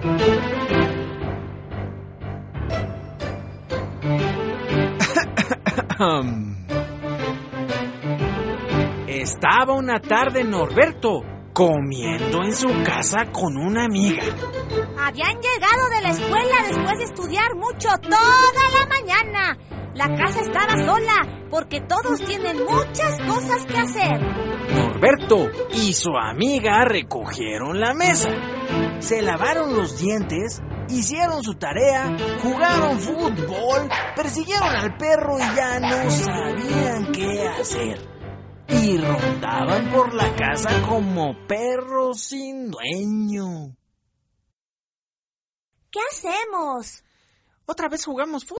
Estaba una tarde Norberto comiendo en su casa con una amiga. Habían llegado de la escuela después de estudiar mucho toda la mañana. La casa estaba sola porque todos tienen muchas cosas que hacer. Norberto y su amiga recogieron la mesa, se lavaron los dientes, hicieron su tarea, jugaron fútbol, persiguieron al perro y ya no sabían qué hacer. Y rondaban por la casa como perros sin dueño. ¿Qué hacemos? Otra vez jugamos fútbol.